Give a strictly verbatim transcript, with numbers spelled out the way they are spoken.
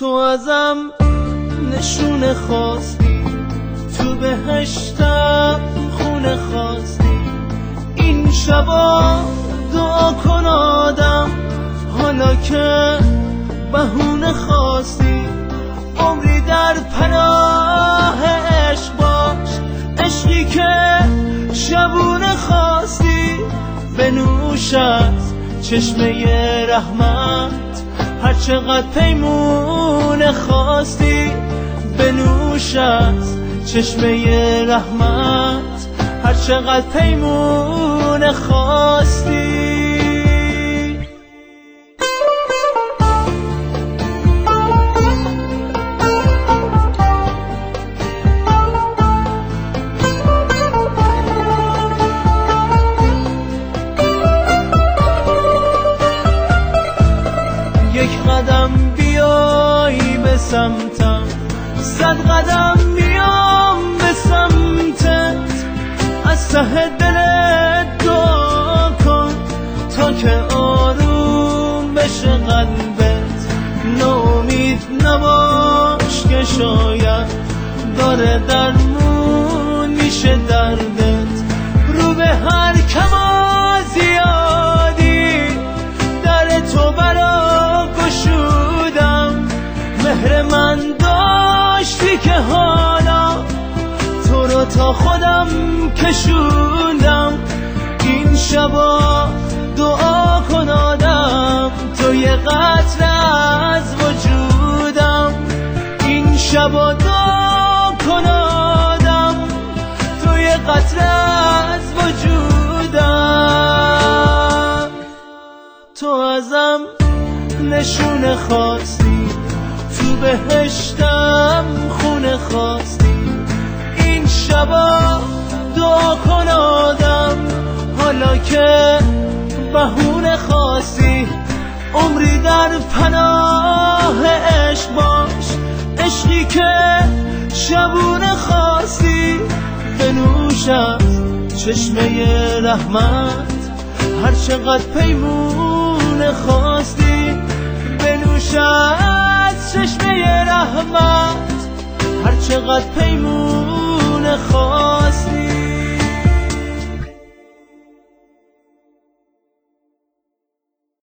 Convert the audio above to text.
تو ازم نشونه خواستی، تو بهشتم خونه خواستی. این شبا دعا کن آدم، حالا که بهونه خواستی. عمری در پناه عشق باش، عشقی که شبونه خواستی. بنوش از چشمه رحمت هر چقدر پیمونه خواستی. بنوش از چشمه رحمت هر چقدر پیمونه خواستی. یک قدم بیایی به سمتم، صد قدم میام به سمتت. از ته دلت دعا کن تا که آروم بشه قلبت. ناامید نباش که شاید داره درمون میشه دردت. رو به هر کما زیادی در تو برا گشودم. مهر من داشتی که حالا تو رو تا خودم کشوندم. این شبا دعا کن آدم، تو یه قطره از وجودم. این شبا دعا کن آدم، تو یه قطره از وجودم. تو ازم نشونه خواستی، تو بهشتم خونه خواستی. این شبا دعا کن آدم، حالا که بهونه خواستی. عمری در پناه عشق باش، عشقی که شبونه خواستی. بنوش از چشمه رحمت هر چقدر پیمونه خواستی. بنوش از چشمه رحمت هر چقدر پیمونه خواستی.